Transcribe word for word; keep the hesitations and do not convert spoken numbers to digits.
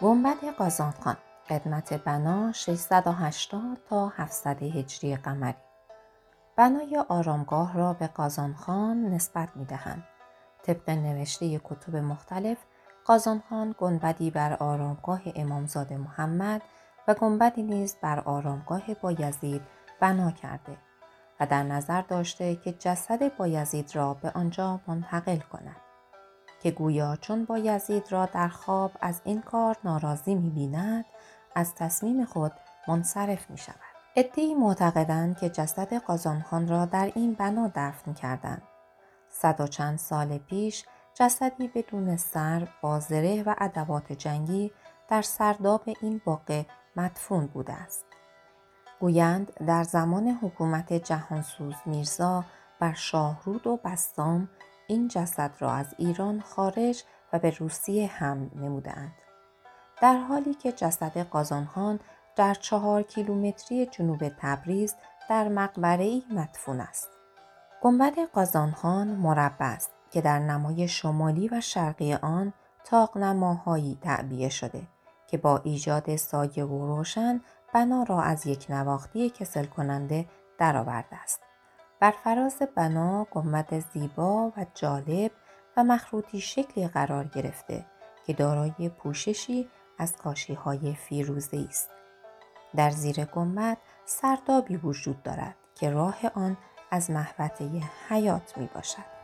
گنبد قازانخان قدمت بنا ششصد و هشتاد تا هفتصد هجری قمری. بنای آرامگاه را به قازانخان نسبت می دهند. طبق نوشته کتب مختلف، قازانخان گنبدی بر آرامگاه امامزاده محمد و گنبدی نیز بر آرامگاه بایزید بنا کرده و در نظر داشته که جسد بایزید را به آنجا منتقل کند، که گویا چون بایزید را در خواب از این کار ناراضی می بیند، از تصمیم خود منصرف می شود. عده‌ای معتقدند که جسد قازانخان را در این بنا دفن کردند. صد و چند سال پیش جسدی بدون سر با زره و ادوات جنگی در سرداب این باغ مدفون بوده است. گویند در زمان حکومت جهانسوز میرزا بر شاهرود و بسطام این جسد را از ایران خارج و به روسیه حمل نمودند، در حالی که جسد قازانخان در چهار کیلومتری جنوب تبریز در مقبره‌ای مدفون است. گنبد قازانخان مربع است که در نمای شمالی و شرقی آن طاق‌نماهایی تعبیه شده که با ایجاد سایه و روشن بنا را از یک نواختی کسل کننده درآورده است. بر فراز بنا گنبد زیبا و جالب و مخروطی شکلی قرار گرفته که دارای پوششی از کاشی‌های فیروزه‌ای است. در زیر گنبد سردابی وجود دارد که راه آن از محوطه حیات می باشد.